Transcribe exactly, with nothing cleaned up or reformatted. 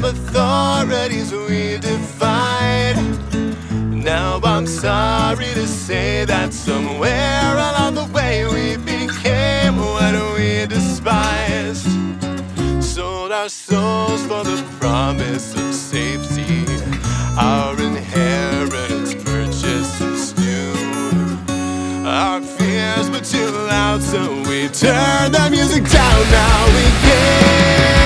authorities we defied. Now I'm sorry to say that somewhere along the way we became what we despised. Sold our souls for the promise of safety, our inheritance purchased and stew. Our fears were too loud, so we turned the music down. Now we can't